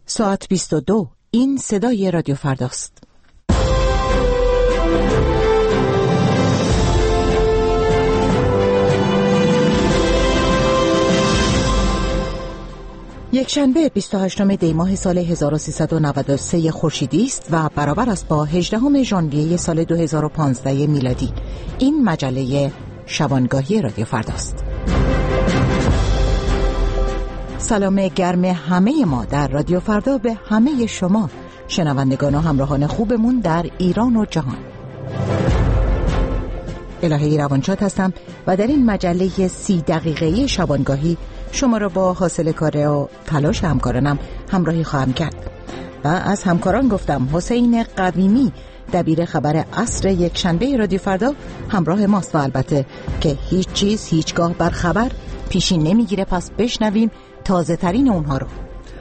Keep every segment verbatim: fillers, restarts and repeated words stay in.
ساعت بیست و دو. این صدای رادیو فرداست. یک شنبه بیست و هشتم دی ماه سال هزار و سیصد و نود و سه خورشیدی است و برابر است با هجدهم ژانویه سال دو هزار و پانزده میلادی. این مجله شبانگاهی رادیو فرداست. سلام گرم همه ما در رادیو فردا به همه شما شنوندگان و همراهان خوبمون در ایران و جهان. الهی روانشاد هستم و در این مجله سی دقیقه‌ای شبانگاهی شما را با حاصل کار و تلاش همکارانم همراهی خواهم کرد. و از همکاران گفتم حسین قویمی دبیر خبر عصر یک شنبه رادیو فردا همراه ماست و البته که هیچ چیز هیچگاه بر خبر پیشین نمیگیره، پس بشنویم تازه ترین اونها رو.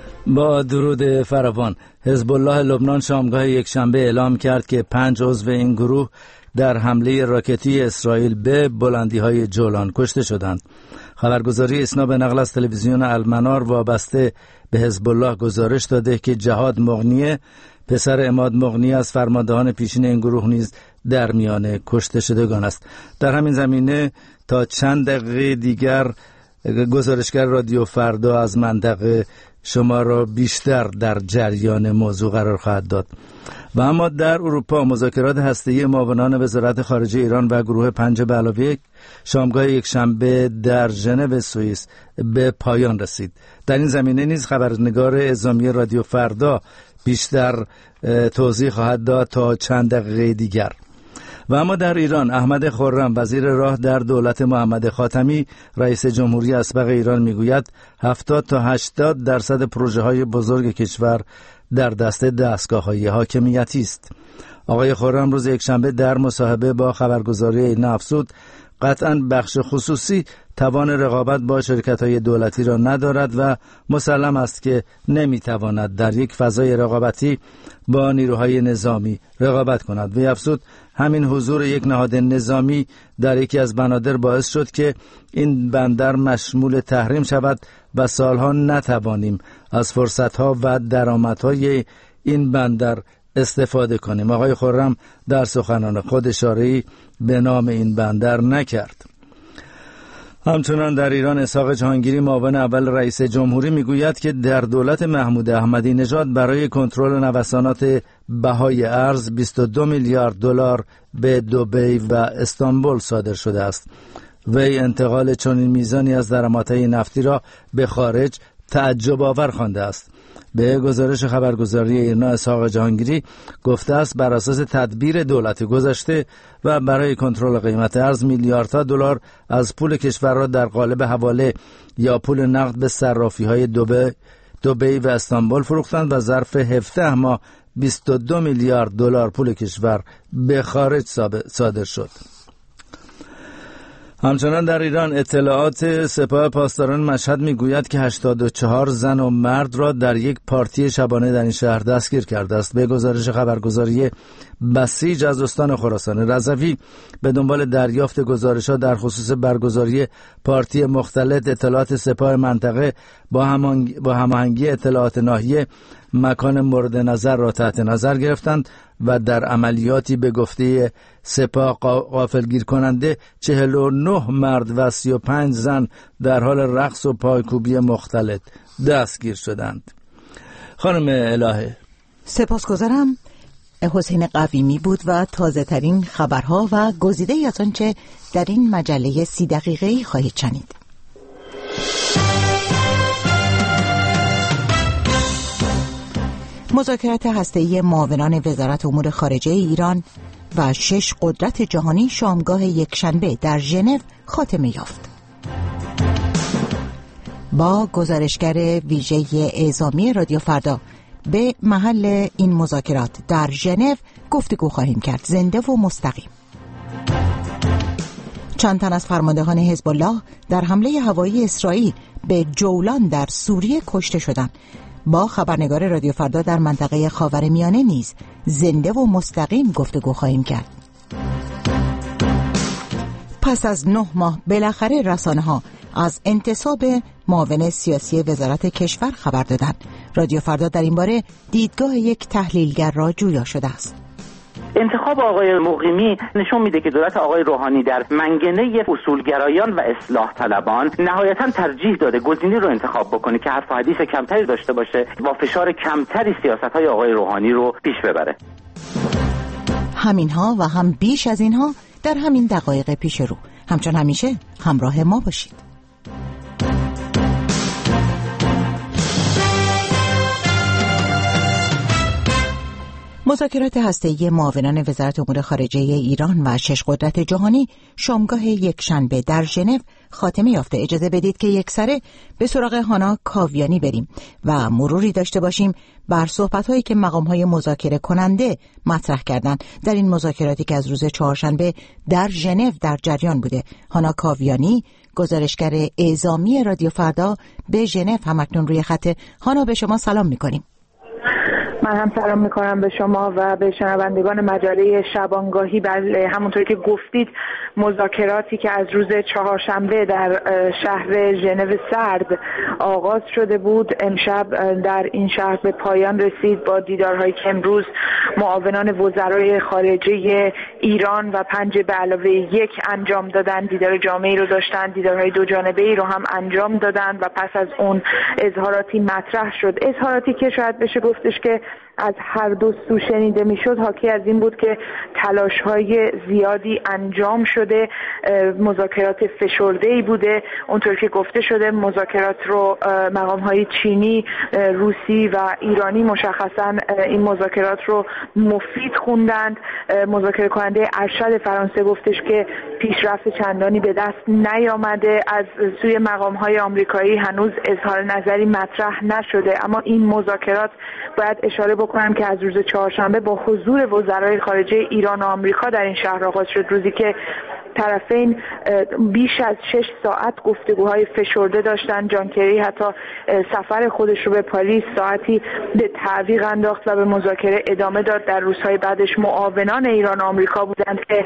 با درود فراوان، حزب الله لبنان شامگاه یک شنبه اعلام کرد که پنج عضو این گروه در حمله راکتی اسرائیل به بلندی‌های جولان کشته شدند. خبرگزاری اسنا به نقل از تلویزیون المنار وابسته به حزب الله گزارش داده که جهاد مغنیه، پسر عماد مغنی از فرماندهان پیشین این گروه نیز در میان کشته شدگان است. در همین زمینه تا چند دقیقه دیگر گزارشگر رادیو فردا از منطقه شما را بیشتر در جریان موضوع قرار خواهد داد. و اما در اروپا مذاکرات هسته‌ای معاونان وزارت خارجه ایران و گروه پنج به علاوه یک شامگاه یک شنبه در ژنو سوئیس به پایان رسید. در این زمینه نیز خبرنگار اعزامی رادیو فردا بیشتر توضیح خواهد داد تا چند دقیقه دیگر. و اما در ایران احمد خرم وزیر راه در دولت محمد خاتمی رئیس جمهوری اسبق ایران میگوید هفتاد تا هشتاد درصد پروژه های بزرگ کشور در دست دستگاه‌های حاکمیتی است. آقای خرم روز یکشنبه در مصاحبه با خبرگزاری اینا افزود قطعاً بخش خصوصی توان رقابت با شرکت‌های دولتی را ندارد و مسلم است که نمی‌تواند در یک فضای رقابتی با نیروهای نظامی رقابت کند. وی افزود همین حضور یک نهاد نظامی در یکی از بنادر باعث شد که این بندر مشمول تحریم شود و سالها نتوانیم از فرصت‌ها و درآمدهای این بندر استفاده کنیم. آقای خرم در سخنان خود اشاره‌ای به نام این بندر نکرد. همچنان در ایران اسحاق جهانگیری معاون اول رئیس جمهوری میگوید که در دولت محمود احمدی نژاد برای کنترل نوسانات بهای ارز بیست و دو میلیارد دلار به دبی و استانبول صادر شده است. وی انتقال چنین میزانی از درآمدهای نفتی را به خارج تعجب آور خوانده است. به گزارش خبرگزاری ایرنا اسحاق جهانگیری گفته است بر اساس تدبیر دولت گذشته و برای کنترل قیمت ارز میلیاردها دلار از پول کشور را در قالب حواله یا پول نقد به صرافی‌های دبی دبی و استانبول فروختند و ظرف هفده ماه بیست و دو میلیارد دلار پول کشور به خارج صادر شد. همچنان در ایران اطلاعات سپاه پاسداران مشهد میگوید که هشتاد و چهار زن و مرد را در یک پارتی شبانه در این شهر دستگیر کرده است. به گزارش خبرگزاری بسیج از استان خراسان رضوی به دنبال دریافت گزارش‌ها در خصوص برگزاری پارتی مختلط اطلاعات سپاه منطقه با با هماهنگی اطلاعات ناحیه مکان مورد نظر را تحت نظر گرفتند و در عملیاتی به گفته سپاه غافلگیر کننده چهل و نه مرد و سی و پنج زن در حال رقص و پایکوبی مختلط دستگیر شدند. خانم الهه سپاسگزارم. حسین قویمی بود و تازه ترین خبرها و گزیده ای از آنچه در این مجله سی دقیقه‌ای خواهید شنید. مذاکرات هسته‌ای معاونان وزارت امور خارجه ایران و شش قدرت جهانی شامگاه یکشنبه در ژنو خاتمه یافت. با گزارشگر ویژه اعزامی رادیو فردا به محل این مذاکرات در ژنو گفتگو خواهیم کرد، زنده و مستقیم. چند تن از فرماندهان حزب الله در حمله هوایی اسرائیل به جولان در سوریه کشته شدند. با خبرنگار رادیو فردا در منطقه خاورمیانه نیز زنده و مستقیم گفتگو خواهیم کرد. پس از نه ماه بالاخره رسانه‌ها از انتصاب معاون سیاسی وزارت کشور خبر دادند. رادیو فردا در این باره دیدگاه یک تحلیلگر را جویا شده است. انتخاب آقای مقیمی نشون میده که دولت آقای روحانی در منگنه اصولگرایان و اصلاح طلبان نهایتاً ترجیح داده گزینی رو انتخاب بکنه که حرف و حدیث کمتری داشته باشه، با فشار کمتری سیاست‌های آقای روحانی رو پیش ببره. همینها و هم بیش از اینها در همین دقایق پیش رو. همچون همیشه همراه ما باشید. مذاکرات هسته‌ای معاونان وزارت امور خارجه ایران و شش قدرت جهانی شامگاه یکشنبه در ژنو خاتمه یافته. اجازه بدید که یکسره به سراغ هانا کاویانی بریم و مروری داشته باشیم بر صحبت‌هایی که مقام‌های مذاکره کننده مطرح کردند در این مذاکراتی که از روز چهارشنبه در ژنو در جریان بوده. هانا کاویانی، گزارشگر اعزامی رادیو فردا به ژنو، همکنون روی خط. هانا، به شما سلام می‌کنیم. من هم سلام میکنم به شما و به شنوندگان مجله شبانگاهی. بله، همونطوری که گفتید مذاکراتی که از روز چهارشنبه در شهر ژنو سرد آغاز شده بود امشب در این شهر به پایان رسید با دیدارهایی که امروز معاونان وزرای خارجه ایران و پنج به علاوه یک انجام دادن. دیدار جامعی رو داشتن، دیدارهای دو جانبه ای رو هم انجام دادن و پس از اون اظهاراتی مطرح شد. اظهاراتی که شاید بشه گفتش که از هر دو سو شنیده میشد، حاکی از این بود که تلاش‌های زیادی انجام شده، مذاکرات فشرده‌ای بوده. اونطور که گفته شده مذاکرات رو مقام‌های چینی، روسی و ایرانی مشخصاً این مذاکرات رو مفید خوندند. مذاکره کننده ارشد فرانسه گفتش که پیشرفت چندانی به دست نیامده. از سوی مقام‌های آمریکایی هنوز اظهار نظری مطرح نشده، اما این مذاکرات باید اشاره بکنم که از روز چهارشنبه با حضور وزرای خارجه ایران و آمریکا در این شهر آغاز شد، روزی که طرفین بیش از شش ساعت گفتگوهای فشرده داشتن. جان کری حتی سفر خودش رو به پاریس ساعتی به تعویق انداخت و به مذاکره ادامه داد. در روزهای بعدش معاونان ایران و آمریکا بودند که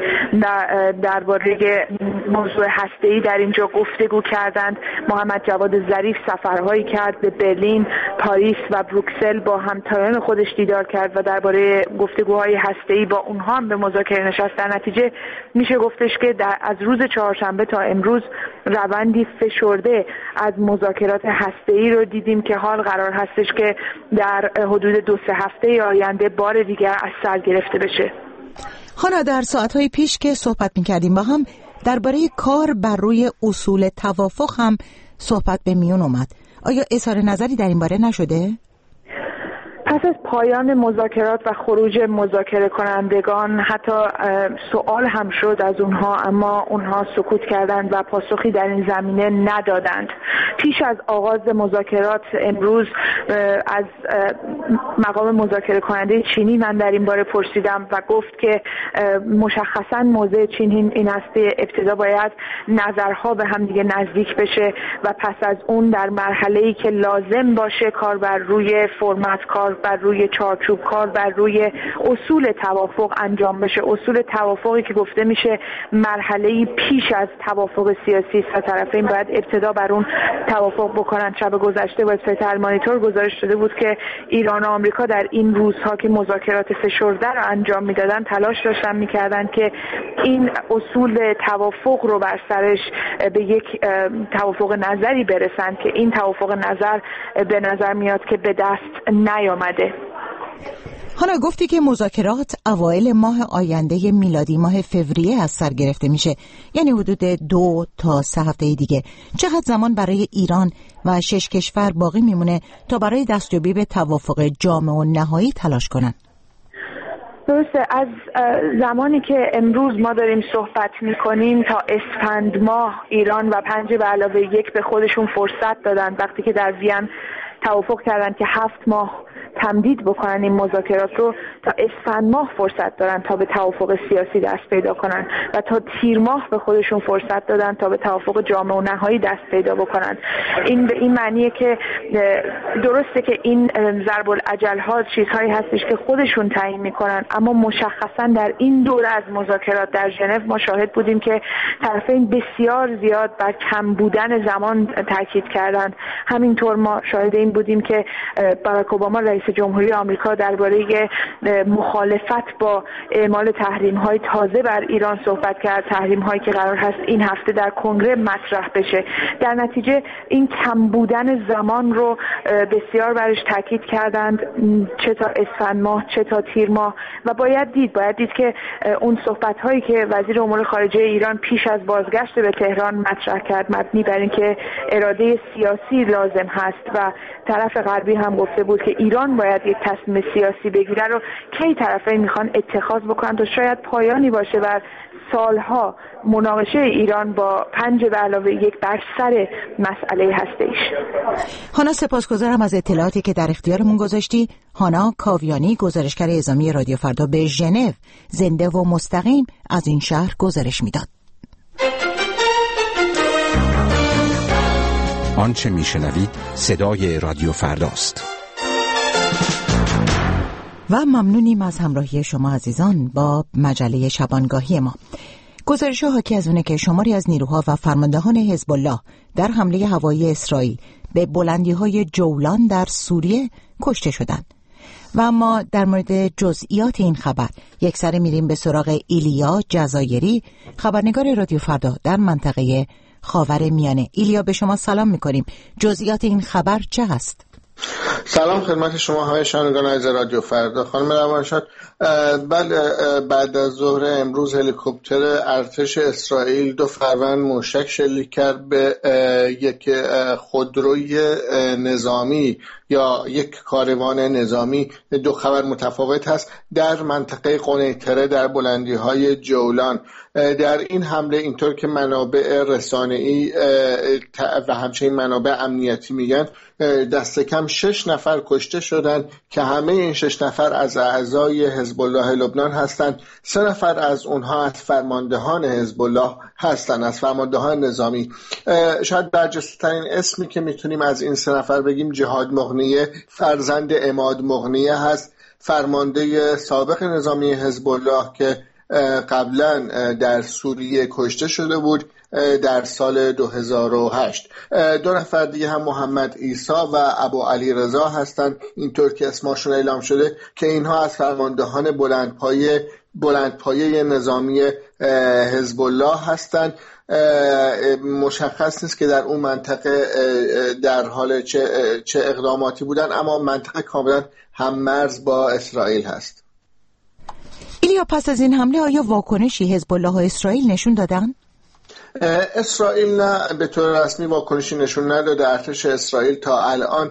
درباره موضوع هسته‌ای در اینجا گفتگو کردند. محمد جواد ظریف سفرهایی کرد به برلین، پاریس و بروکسل، با همتایان خودش دیدار کرد و درباره گفتگوهای هسته‌ای با اونها هم به مذاکره نشست. در نتیجه میشه گفتش که در از روز چهارشنبه تا امروز روندی فشرده از مذاکرات هسته‌ای رو دیدیم که حال قرار هستش که در حدود دو سه هفته آینده بار دیگر از سر گرفته بشه. هانا، در ساعت‌های پیش که صحبت می‌کردیم با هم درباره کار بر روی اصول توافق هم صحبت به میون اومد. آیا اظهار نظری در این باره نشده؟ پس از پایان مذاکرات و خروج مذاکره کنندگان حتی سوال هم شد از اونها، اما اونها سکوت کردند و پاسخی در این زمینه ندادند. پیش از آغاز مذاکرات امروز از مقام مذاکره کننده چینی من در این باره پرسیدم و گفت که مشخصاً موضع چین این است که ابتدا باید نظرها به هم دیگه نزدیک بشه و پس از اون در مرحله‌ای که لازم باشه کار بر روی فرمت، کار بر روی چارچوب، کار بر روی اصول توافق انجام بشه. اصول توافقی که گفته میشه مرحله‌ای پیش از توافق سیاسی است و طرفین باید ابتدا بر اون توافق بکنن. شب گذشته وبسایت المانیتور گزارش داده بود که ایران و آمریکا در این روزها که مذاکرات فشرده رو انجام میدادن تلاش داشتن میکردن که این اصول توافق رو بر سرش به یک توافق نظری برسن که این توافق نظر به نظر میاد که به دست نیامده. حالا گفتی که مذاکرات اوایل ماه آینده میلادی ماه فوریه از سر گرفته میشه، یعنی حدود دو تا سه هفته دیگه. چقدر زمان برای ایران و شش کشور باقی میمونه تا برای دستیابی به توافق جامع و نهایی تلاش کنن؟ درسته، از زمانی که امروز ما داریم صحبت میکنیم تا اسفند ماه ایران و پنج به علاوه یک به خودشون فرصت دادن، وقتی که در وین توافق کردن که هفت ماه تمدید بکنن این مذاکرات رو تا اسفند ماه فرصت دارن تا به توافق سیاسی دست پیدا کنن و تا تیر ماه به خودشون فرصت دادن تا به توافق جامع و نهایی دست پیدا بکنن. این به این معنیه که درسته که این ضرب العجل ها چیزهایی هستش که خودشون تعیین میکنن، اما مشخصا در این دوره از مذاکرات در ژنو ما شاهد بودیم که طرفین بسیار زیاد بر کم بودن زمان تاکید کردند. همینطور ما شاهد این بودیم که باراک اوباما رئیس جمهوری آمریکا درباره مخالفت با اعمال تحریم‌های تازه بر ایران صحبت کرد، تحریم‌هایی که قرار هست این هفته در کنگره مطرح بشه. در نتیجه این کم بودن زمان رو بسیار برش تاکید کردند، چه تا اسفند ماه چه تا تیر ماه. و باید دید باید دید که اون صحبت‌هایی که وزیر امور خارجه ایران پیش از بازگشت به تهران مطرح کرد مبنی بر اینکه اراده سیاسی لازم هست و طرف غربی هم گفته بود که ایران باید یک تصمیم سیاسی بگیره رو کی طرفین میخوان اتخاذ بکنن تا شاید پایانی باشه بر سالها مناقشه ایران با پنج به علاوه یک بر سر مسئله هسته‌ایش. هانا سپاسگزارم از اطلاعاتی که در اختیارمون گذاشتی. هانا کاویانی، گزارشگر اعزامی رادیو فردا به ژنو، زنده و مستقیم از این شهر گزارش میداد. آنچه میشنوید صدای رادیو فرداست. و ممنونیم از همراهی شما عزیزان با مجله شبانگاهی ما. گزارش حاکی از اونه که شماری از نیروها و فرماندهان حزب الله در حمله هوایی اسرائیل به بلندی‌های جولان در سوریه کشته شدند. و ما در مورد جزئیات این خبر یک سره میریم به سراغ ایلیا جزایری، خبرنگار رادیو فردا در منطقه خاور میانه. ایلیا، به شما سلام میکنیم. جزئیات این خبر چه هست؟ سلام خدمت شما های شنوندگان عزیز رادیو فردا. خانم روانشاد، بله، بعد از ظهر امروز هلیکوپتر ارتش اسرائیل دو فروند موشک شلیک کرد به یک خودروی نظامی یا یک کاروان نظامی. دو خبر متفاوت هست در منطقه قنیطره در بلندی های جولان. در این حمله اینطور که منابع رسانه‌ای و همچنین منابع امنیتی میگن دست کم شش نفر کشته شدند که همه این شش نفر از اعضای حزب الله لبنان هستند. سه نفر از اونها از فرماندهان حزب الله هستند، از فرماندهان نظامی. شاید برجسته‌ترین اسمی که میتونیم از این سه نفر بگیم جهاد مغنیه فرزند عماد مغنیه هست، فرمانده سابق نظامی حزب الله که قبلا در سوریه کشته شده بود در سال دو هزار و هشت. دو نفر دیگه هم محمد عیسی و ابو علی رضا هستند، اینطور که اسمشون اعلام شده، که اینها از فرماندهان بلندپایه بلندپایه نظامی حزب الله هستند. مشخص نیست که در اون منطقه در حال چه, چه اقداماتی بودن، اما منطقه کاملا هممرز با اسرائیل هست. ایلیا، پس از این حمله آیا واکنشی حزب الله و اسرائیل نشون دادن؟ اسرائیل نه به طور رسمی واکنشی نشون نداده. ارتش اسرائیل تا الان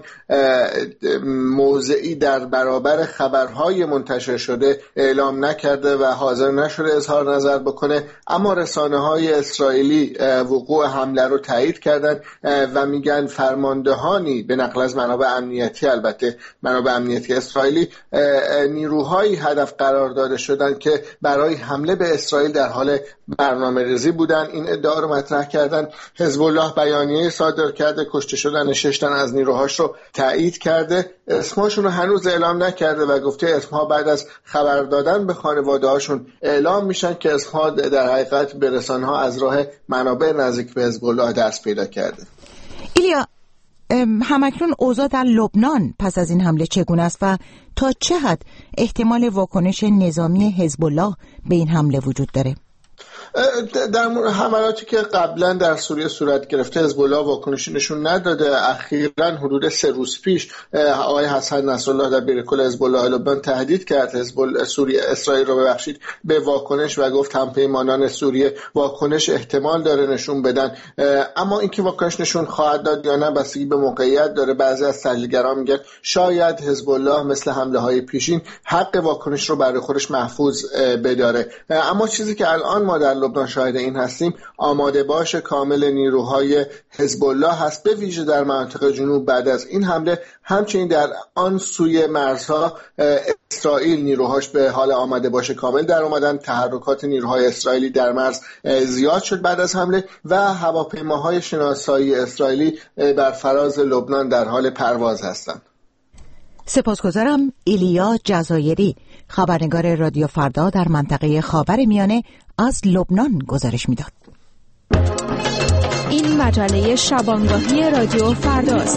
موضعی در برابر خبرهای منتشر شده اعلام نکرده و حاضر نشده اظهار نظر بکنه، اما رسانه‌های اسرائیلی وقوع حمله رو تایید کردن و میگن فرماندهانی، به نقل از منابع امنیتی، البته منابع امنیتی اسرائیلی، نیروهایی هدف قرار داده شدن که برای حمله به اسرائیل در حال برنامه‌ریزی بودن. این ادعا رو مطرح کردن. حزب الله بیانیه صادر کرده، کشته شدن شش تن از نیروهاش رو تایید کرده. اسمشون رو هنوز اعلام نکرده و گفته اسمها بعد از خبر دادن به خانواده‌هاشون اعلام میشن که اسمها در حقیقت به رسانه‌ها از راه منابع نزدیک به حزب الله دست پیدا کرده. ایلیا، همکنون اوضاع در لبنان پس از این حمله چگونه است و تا چه حد احتمال واکنش نظامی حزب الله به این حمله وجود داره؟ در حملاتی که قبلا در سوریه صورت گرفته حزب الله واکنشی نشون نداده. اخیراً حدود سه روز پیش آقای حسن نصرالله در بیرکل حزب الله لبنان تهدید کرد حزب سوریه اسرائیل رو ببخشید به واکنش و گفت همپیمانان سوریه واکنش احتمال داره نشون بدن، اما اینکه واکنش نشون خواهد داد یا نه بستگی به موقعیت داره. بعضی از تحلیلگران میگن شاید حزب الله مثل حمله های پیشین حق واکنش رو برای خودش محفوظ بداره. اما چیزی که الان ما در لبنان شاهد این هستیم، آماده باش کامل نیروهای حزب الله هست، به ویژه در مناطق جنوب. بعد از این حمله همچنین در آن سوی مرزها اسرائیل نیروهاش به حال آماده باش کامل در اومدن. تحرکات نیروهای اسرائیلی در مرز زیاد شد بعد از حمله و هواپیماهای شناسایی اسرائیلی بر فراز لبنان در حال پرواز هستند. سپاسگزارم. ایلیا جزایری، خبرنگار رادیو فردا در منطقه خاورمیانه، از لبنان گزارش میداد. این مجله شبانگاهی رادیو فرداست.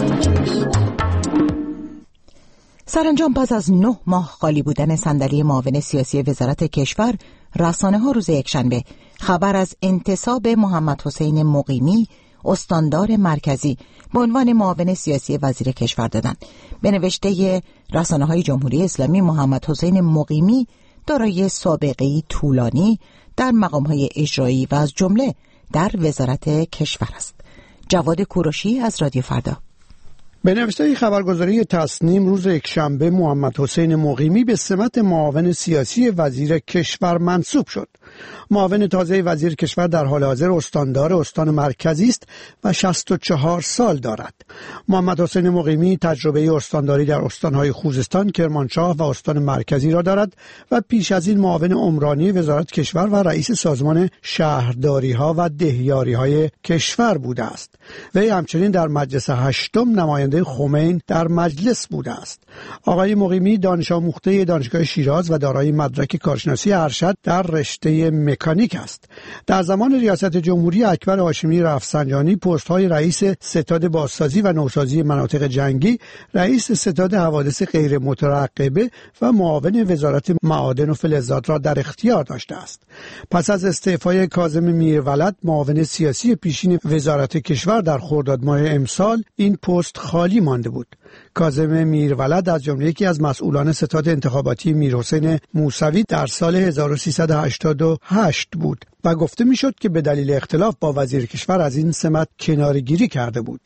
سرانجام پس از نه ماه خالی بودن صندلی معاون سیاسی وزارت کشور، رسانه‌ها روز یکشنبه خبر از انتصاب محمد حسین مقیمی، استاندار مرکزی، به عنوان معاون سیاسی وزیر کشور دادند. به نوشته رسانه‌های جمهوری اسلامی، محمد حسین مقیمی دارای سابقه‌ای طولانی در مقام‌های اجرایی و از جمله در وزارت کشور است. جواد کوروشی از رادیو فردا. به نوشته خبرگزاری تصنیم روز یکشنبه محمد حسین مقیمی به سمت معاون سیاسی وزیر کشور منصوب شد. معاون تازه وزیر کشور در حال حاضر استاندار استان مرکزی است و شصت و چهار سال دارد. محمد حسین مقیمی تجربه استانداری در استانهای خوزستان، کرمانشاه و استان مرکزی را دارد و پیش از این معاون عمرانی وزارت کشور و رئیس سازمان شهرداری‌ها و دهیاری‌های کشور بوده است. وی همچنین در مجلس هشتم نماینده خمین در مجلس بوده است. آقای مقیمی دانش آموخته دانشگاه شیراز و دارای مدرک کارشناسی ارشد در رشته مکانیک است. در زمان ریاست جمهوری اکبر هاشمی رفسنجانی پست‌های رئیس ستاد بازسازی و نوسازی مناطق جنگی، رئیس ستاد حوادث غیر مترقبه و معاون وزارت معادن و فلزات را در اختیار داشته است. پس از استعفای کاظم میرولد، معاون سیاسی پیشین وزارت کشور، در خرداد ماه امسال این پست خالی مانده بود. کاظم میرولد از جمله یکی از مسئولان ستاد انتخاباتی میرحسین موسوی در سال هزار و سیصد و هشتاد و هشت بود و گفته میشد که به دلیل اختلاف با وزیر کشور از این سمت کناره‌گیری کرده بود.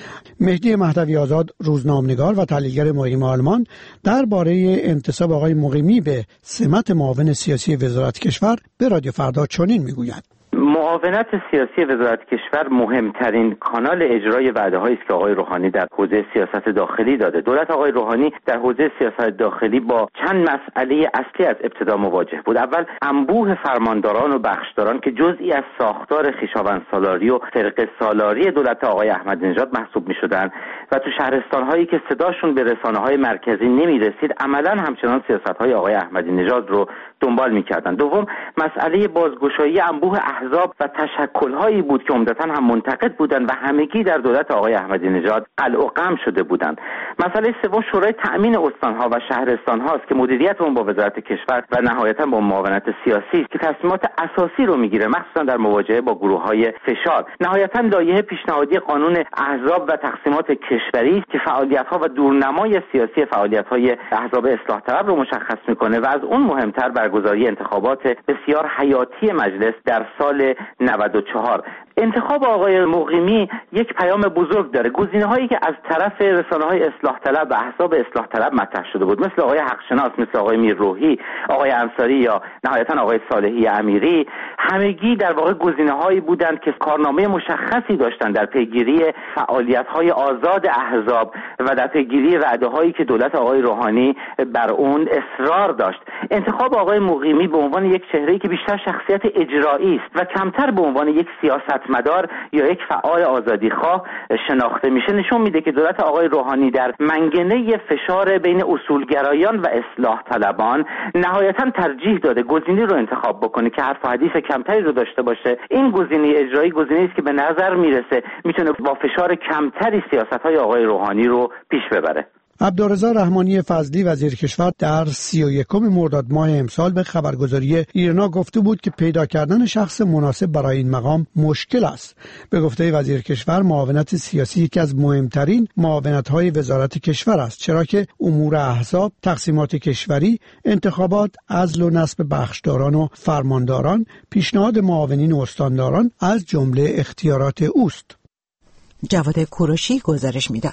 مهدی مهدوی آزاد، روزنامه‌نگار و تحلیلگر مقیم آلمان، درباره انتصاب آقای مقیمی به سمت معاون سیاسی وزارت کشور به رادیو فردا چنین میگوید: معاونت سیاسی وزارت کشور مهمترین کانال اجرای وعده‌هایی است که آقای روحانی در حوزه سیاست داخلی داده. دولت آقای روحانی در حوزه سیاست داخلی با چند مسئله اصلی از ابتدا مواجه بود. اول، انبوه فرمانداران و بخشداران که جزئی از ساختار خویشاوند سالاری و فرقه سالاری دولت آقای احمدی نژاد محسوب می‌شدند و تو شهرستان‌هایی که صداشون به رسانه‌های مرکزی نمی‌رسید، عملاً همچنان سیاست‌های آقای احمدی نژاد رو دنبال می‌کردند. دوم، مسئله بازگشایی انبوه احزاب و تشکل‌هایی بود که عمدتاً هم منتقد بودند و همگی در دولت آقای احمدی نژاد قلع و قم شده بودند. مسئله سوم، شورای تأمین استان‌ها و شهرستان‌ها است که مدیریت اون با وزارت کشور و نهایتاً با معاونت سیاسی است که تصمیمات اساسی رو میگیره، مخصوصاً در مواجهه با گروه‌های فشار. نهایتاً لایحه پیشنهادی قانون احزاب و تقسیمات کشوری است که فعالیت‌ها و دورنمای سیاسی فعالیت‌های احزاب اصلاح طلب رو مشخص می‌کنه و از اون مهمتر برگزاری انتخابات بسیار حیاتی مجلس در سال نود و چهار. انتخاب آقای مقیمی یک پیام بزرگ داره. گزینه‌هایی که از طرف رسانه‌های اصلاح طلب و احزاب اصلاح طلب مطرح شده بود، مثل آقای حقشناس، مثل آقای میرروحی، آقای انصاری یا نهایتاً آقای صالحی امیری، همگی در واقع گزینه‌هایی بودند که کارنامه مشخصی داشتند در پیگیری فعالیت‌های آزاد احزاب و در پیگیری وعده‌هایی که دولت آقای روحانی بر اون اصرار داشت. انتخاب آقای مقیمی به عنوان یک چهره‌ای که بیشتر شخصیت اجرایی است و کمتر به عنوان یک سیاستمدار یا یک فعال آزادیخواه شناخته میشه، نشون میده که دولت آقای روحانی در منگنه فشار بین اصولگرایان و اصلاح طلبان نهایتاً ترجیح داده گزینه‌ای رو انتخاب بکنه که حرف و حدیث کمتری رو داشته باشه. این گزینه اجرایی گزینه‌ای است که به نظر میرسه میتونه با فشار کمتری سیاست‌های آقای روحانی رو پیش ببره. عبدالرضا رحمانی فضلی وزیر کشور در سی و یکم مرداد ماه امسال به خبرگزاری ایرنا گفته بود که پیدا کردن شخص مناسب برای این مقام مشکل است. به گفته وزیر کشور، معاونت سیاسی یکی از مهمترین معاونت‌های وزارت کشور است، چرا که امور احزاب، تقسیمات کشوری، انتخابات، عزل و نصب بخشداران و فرمانداران، پیشنهاد معاونین و استانداران از جمله اختیارات اوست. جواد کوروشی گزارش میداد.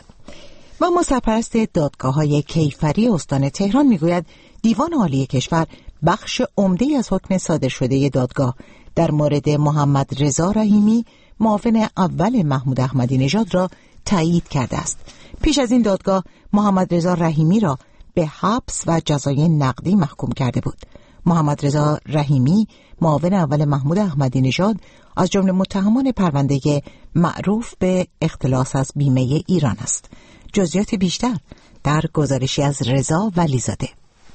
و ما سرپرست دادگاه‌های کیفری استان تهران میگوید دیوان عالی کشور بخش عمده‌ای از حکم صادر شده دادگاه در مورد محمد رضا رحیمی معاون اول محمود احمدی نژاد را تایید کرده است. پیش از این دادگاه محمد رضا رحیمی را به حبس و جزای نقدی محکوم کرده بود. محمد رضا رحیمی معاون اول محمود احمدی نژاد از جمله متهمان پرونده معروف به اختلاس از بیمه ایران است. جزئیات بیشتر در گزارشی از رضا ولیزاده.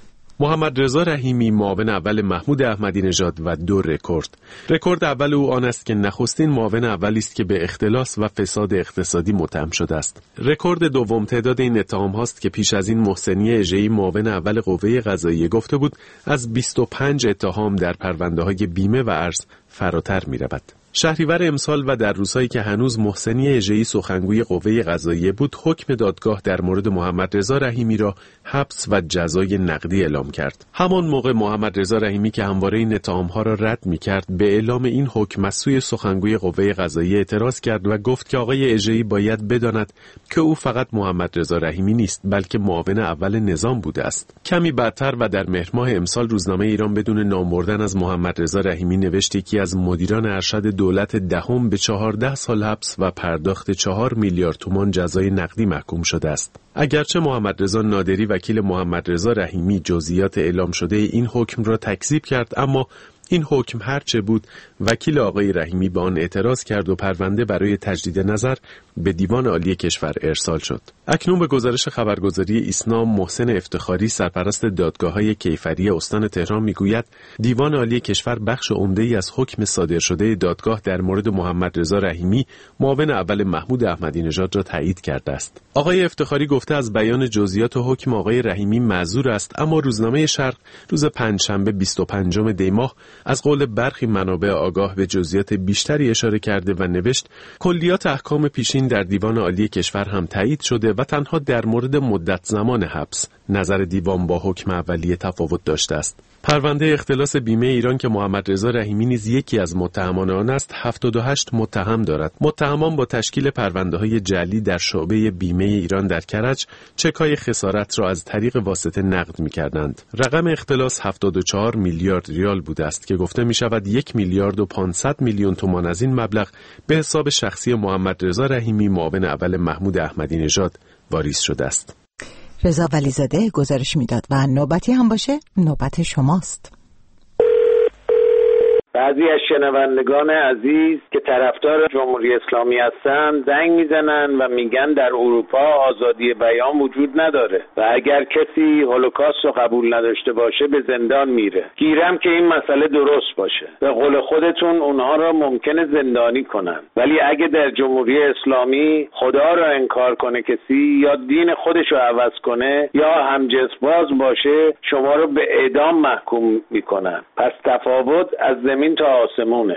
محمد رضا رحیمی معاون اول محمود احمدی نژاد و دو رکورد. رکورد اول او آن است که نخستین معاون اولی است که به اختلاس و فساد اقتصادی متهم شده است. رکورد دوم تعداد این اتهام هاست که پیش از این محسنی اژه‌ای معاون اول قوه قضاییه گفته بود از بیست و پنج اتهام در پرونده‌های بیمه و ارز فراتر می‌رود. شهریور امسال و در روزهایی که هنوز محسنی اژه‌ای سخنگوی قوه قضاییه بود، حکم دادگاه در مورد محمد رضا رحیمی را حبس و جزای نقدی اعلام کرد. همان موقع محمد رضا رحیمی که همواره این اتهام‌ها را رد می‌کرد، به اعلام این حکم از سوی سخنگوی قوه قضاییه اعتراض کرد و گفت که آقای اژه‌ای باید بداند که او فقط محمد رضا رحیمی نیست، بلکه معاون اول نظام بوده است. کمی بعدتر و در مهر ماه امسال روزنامه ایران بدون نام بردن از محمد رضا رحیمی نوشت که از مدیران ارشد دولت دهم به چهارده سال حبس و پرداخت چهار میلیارد تومان جزای نقدی محکوم شده است. اگرچه محمد رضا نادری وکیل محمد رضا رحیمی جزئیات اعلام شده این حکم را تکذیب کرد، اما این حکم هرچه بود وکیل آقای رحیمی به آن اعتراض کرد و پرونده برای تجدید نظر به دیوان عالی کشور ارسال شد. اکنون به گزارش خبرگزاری ایسنا محسن افتخاری سرپرست دادگاه‌های کیفری استان تهران میگوید دیوان عالی کشور بخش عمده‌ای از حکم صادر شده دادگاه در مورد محمد رضا رحیمی معاون اول محمود احمدی نژاد را تایید کرده است. آقای افتخاری گفته از بیان جزئیات حکم آقای رحیمی معذور است، اما روزنامه شرق روز پنجشنبه بیست و پنجم دی ماه از قول برخی منابع آگاه به جزئیات بیشتری اشاره کرده و نوشت کلیات احکام پیشین در دیوان عالی کشور هم تایید شده و تنها در مورد مدت زمان حبس نظر دیوان با حکم اولیه تفاوت داشته است. پرونده اختلاس بیمه ایران که محمد رضا رحیمی نیز یکی از متهمان آن است، هفتاد و هشت متهم دارد. متهمان با تشکیل پرونده‌های جعلی در شعبه بیمه ایران در کرج چک‌های خسارت را از طریق واسطه نقد می‌کردند. رقم اختلاس هفتاد و چهار میلیارد ریال بوده است که گفته می‌شود یک میلیارد و پانصد میلیون تومان از این مبلغ به حساب شخصی محمد رضا رحیمی معاون اول محمود احمدی نژاد واریز شده است. رضا ولیزاده گزارش میداد و نوبتی هم باشه نوبت شماست. بعضی از شنوندگان عزیز که طرفدار جمهوری اسلامی هستند زنگ میزنن و میگن در اروپا آزادی بیان وجود نداره و اگر کسی هولوکاست رو قبول نداشته باشه به زندان میره. گیرم که این مسئله درست باشه. به قول خودتون اونها را ممکنه زندانی کنن، ولی اگه در جمهوری اسلامی خدا را انکار کنه کسی یا دین خودش رو عوض کنه یا همجنسباز باشه شما رو به اعدام محکوم میکنن. پس تفاوت از زمین تا آسمونه.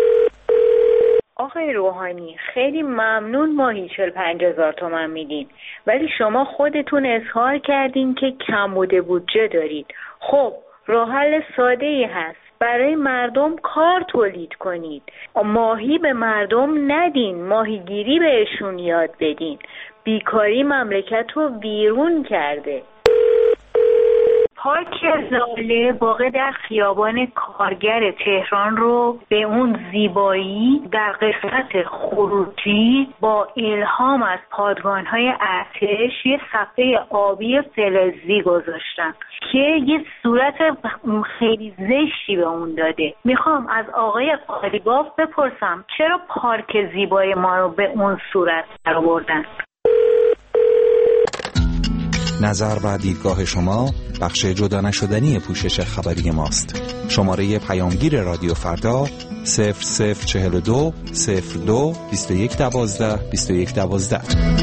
آقای روحانی خیلی ممنون ماهی چهل پنج هزار تومن میدین، ولی شما خودتون اظهار کردین که کمبود بودجه دارید. خب راه حل ساده ای هست، برای مردم کار تولید کنید، ماهی به مردم ندین، ماهیگیری بهشون یاد بدین. بیکاری مملکت رو ویرون کرده. پارک لاله واقع در خیابان کارگر تهران رو به اون زیبایی در قسمت خروجی با الهام از پادگان‌های ارتش یه صفحه آبی فلزی گذاشتن که یه صورت خیلی زشتی به اون داده. میخوام از آقای قالیباف بپرسم چرا پارک زیبای ما رو به اون صورت درآوردن؟ نظر و دیدگاه شما بخش جدا نشدنی پوشش خبری ماست. شماره پیامگیر رادیو فردا صفر صفر چهل و دو صفر دو بیست و یک دوازده بیست و یک دوازده.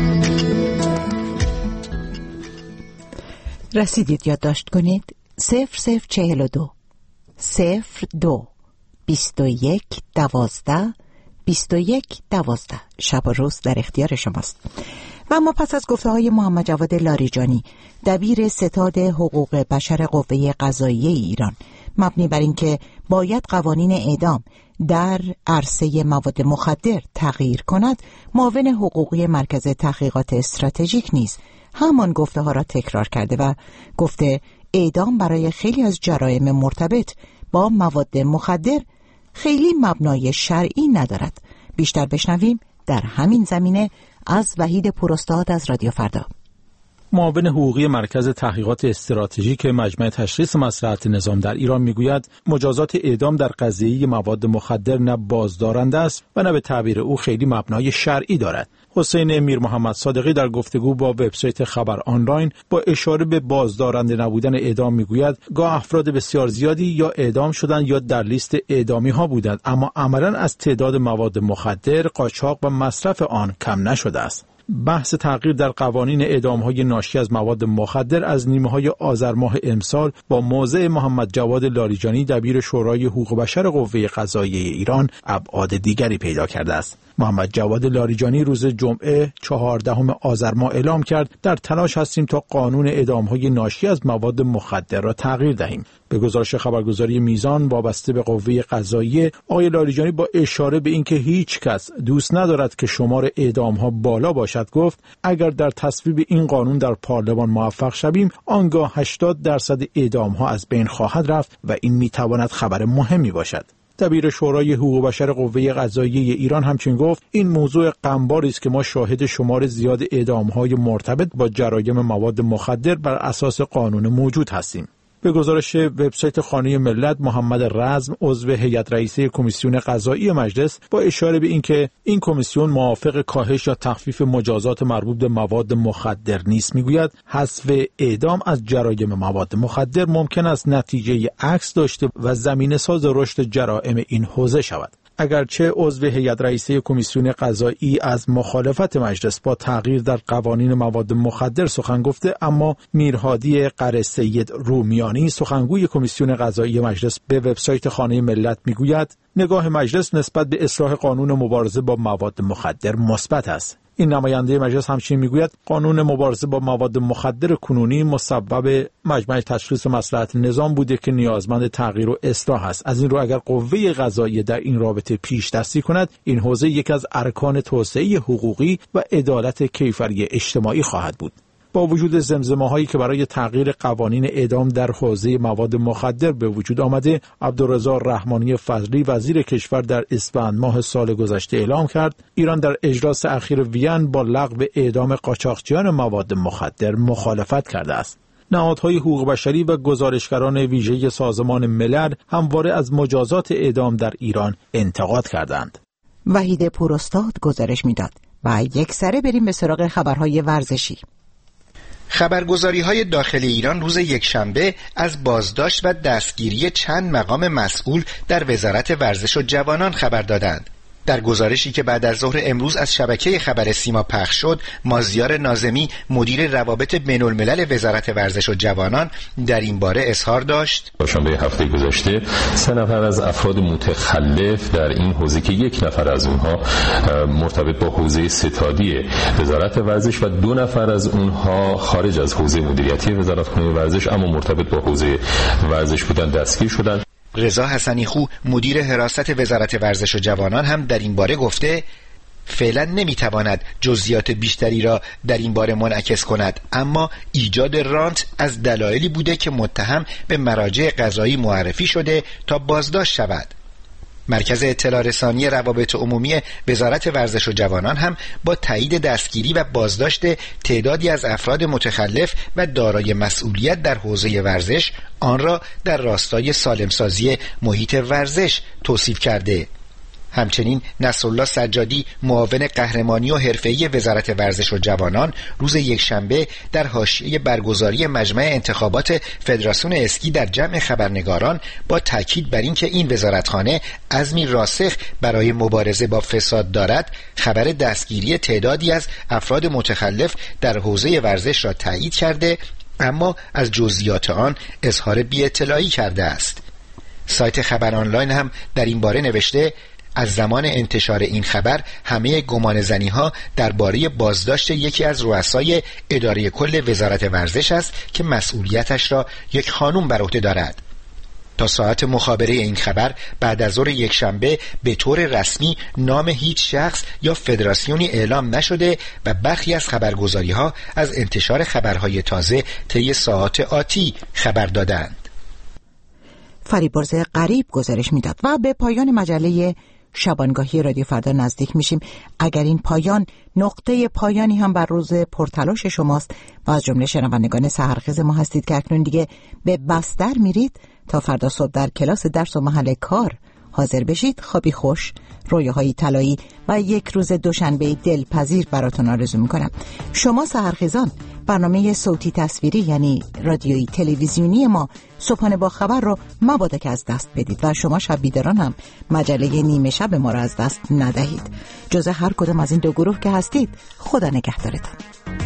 رسیدید یادداشت کنید صفر صفر چهل و دو صفر دو بیست و یک دوازده بیست و یک دوازده. شب و روز در اختیار شماست. و اما پس از گفته های محمد جواد لاریجانی دبیر ستاد حقوق بشر قوه قضاییه ایران مبنی بر اینکه باید قوانین اعدام در عرصه مواد مخدر تغییر کند، معاون حقوقی مرکز تحقیقات استراتژیک نیز همان گفته ها را تکرار کرده و گفته اعدام برای خیلی از جرایم مرتبط با مواد مخدر خیلی مبنای شرعی ندارد. بیشتر بشنویم در همین زمینه از وحید پوراستاد از رادیو فردا. معاون حقوقی مرکز تحقیقات استراتژیک مجمع تشخیص مصلحت نظام در ایران میگوید مجازات اعدام در قضیه مواد مخدر نه بازدارنده است و نه به تعبیر او خیلی مبنای شرعی دارد. حسین میر محمد صادقی در گفتگو با وبسایت خبر آنلاین با اشاره به بازدارنده نبودن اعدام میگوید گاه افراد بسیار زیادی یا اعدام شدند یا در لیست اعدامی ها بودند، اما عملاً از تعداد مواد مخدر، قاچاق و مصرف آن کم نشده است. بحث تغییر در قوانین اعدام‌های ناشی از مواد مخدر از نیمه‌های آذر ماه امسال با موضع محمد جواد لاریجانی دبیر شورای حقوق بشر قوه قضاییه ایران ابعاد دیگری پیدا کرده است. محمد جواد لاریجانی روز جمعه چهاردهم آذر ماه اعلام کرد در تلاش هستیم تا قانون اعدام‌های ناشی از مواد مخدر را تغییر دهیم. به گزارش خبرگزاری میزان وابسته به قوه قضاییه، آقای لاریجانی با اشاره به اینکه هیچ کس دوست ندارد که شمار اعدام‌ها بالا باشد گفت اگر در تصویب این قانون در پارلمان موفق شویم آنگاه هشتاد درصد اعدام‌ها از بین خواهد رفت و این میتواند خبر مهمی باشد. دبیر شورای حقوق بشر قوه قضاییه ایران همچنین گفت این موضوع غمباری است که ما شاهد شمار زیاد اعدام‌های مرتبط با جرایم مواد مخدر بر اساس قانون موجود هستیم. به گزارش وبسایت خانه ملت، محمد رزم عضو هیئت رئیسه کمیسیون قضایی مجلس با اشاره به اینکه این کمیسیون موافق کاهش یا تخفیف مجازات مربوط به مواد مخدر نیست میگوید حذف اعدام از جرایم مواد مخدر ممکن است نتیجه عکس داشته و زمینه ساز رشد جرائم این حوزه شود. اگرچه عضو هیئت رئیسه کمیسیون قضایی از مخالفت مجلس با تغییر در قوانین مواد مخدر سخن گفته، اما میرهادی قره‌سید رومیانی سخنگوی کمیسیون قضایی مجلس به وبسایت خانه ملت میگوید نگاه مجلس نسبت به اصلاح قانون مبارزه با مواد مخدر مثبت است. این نماینده مجلس همچنین میگوید قانون مبارزه با مواد مخدر کنونی مصوب مجمع تشخیص مصلحت نظام بوده که نیازمند تغییر و اصلاح است. از این رو اگر قوه قضاییه در این رابطه پیش دستی کند این حوزه یکی از ارکان توسعه حقوقی و عدالت کیفری اجتماعی خواهد بود. با وجود زمزمه‌هایی که برای تغییر قوانین اعدام در حوزه مواد مخدر به وجود آمده، عبدالرضا رحمانی فضلی وزیر کشور در اسفند ماه سال گذشته اعلام کرد ایران در اجلاس اخیر وین با لغو اعدام قاچاقچیان مواد مخدر مخالفت کرده است. نهادهای حقوق بشری و گزارشگران ویژه سازمان ملل همواره از مجازات اعدام در ایران انتقاد کردند. وحید پوراستاد گزارش میداد. و یک سره بریم به سراغ خبرهای ورزشی. خبرگزاری‌های داخل ایران روز یکشنبه از بازداشت و دستگیری چند مقام مسئول در وزارت ورزش و جوانان خبر دادند. در گزارشی که بعد از ظهر امروز از شبکه خبر سیما پخش شد، مازیار ناظمی مدیر روابط بین الملل وزارت ورزش و جوانان در این باره اظهار داشت: شنبه هفته گذشته سه نفر از افراد متخلف در این حوزه که یک نفر از اونها مرتبط با حوزه ستادی وزارت ورزش و دو نفر از اونها خارج از حوزه مدیریتی وزارتخانه ورزش اما مرتبط با حوزه ورزش بودن دستگیر شدند. رضا حسنی خو مدیر حراست وزارت ورزش و جوانان هم در این باره گفته فعلا نمیتواند جزئیات بیشتری را در این باره منعکس کند، اما ایجاد رانت از دلایلی بوده که متهم به مراجع قضایی معرفی شده تا بازداشت شود. مرکز اطلاع رسانی روابط عمومی وزارت ورزش و جوانان هم با تایید دستگیری و بازداشت تعدادی از افراد متخلف و دارای مسئولیت در حوزه ورزش آن را در راستای سالمسازی محیط ورزش توصیف کرده. همچنین نصرالله سجادی معاون قهرمانی و حرفه‌ای وزارت ورزش و جوانان روز یکشنبه در حاشیه برگزاری مجمع انتخابات فدراسیون اسکی در جمع خبرنگاران با تاکید بر اینکه این وزارتخانه عزمی راسخ برای مبارزه با فساد دارد، خبر دستگیری تعدادی از افراد متخلف در حوزه ورزش را تایید کرده، اما از جزئیات آن اظهار بی‌اطلاعی کرده است. سایت خبر آنلاین هم در این باره نوشته از زمان انتشار این خبر همه گمانه‌زنی ها درباره بازداشت یکی از رؤسای اداره کل وزارت ورزش است که مسئولیتش را یک خانم بر عهده دارد. تا ساعت مخابره این خبر بعد از ظهر یکشنبه به طور رسمی نام هیچ شخص یا فدراسیونی اعلام نشده و برخی از خبرگزاری ها از انتشار خبرهای تازه طی ساعات آتی خبر دادند. فریبرز غریب گزارش میداد. و به پایان مجله شبانگاهی رادیو فردا نزدیک میشیم. اگر این پایان نقطه پایانی هم بر روز پرتلاش شماست و از جمله شنوندگان سحرخیز ما هستید که اکنون دیگه به بستر میرید تا فردا صبح در کلاس درس و محل کار حاضر بشید، خوابی خوش، رویاهای طلایی و یک روز دوشنبه دلپذیر براتون آرزو میکنم. شما سحرخیزان برنامه صوتی تصویری یعنی رادیویی تلویزیونی ما صبحانه با خبر رو مبادا که از دست بدید و شما شب بیداران هم مجله نیمه شب ما رو از دست ندهید. جز هر کدام از این دو گروه که هستید، خدا نگهدارتون.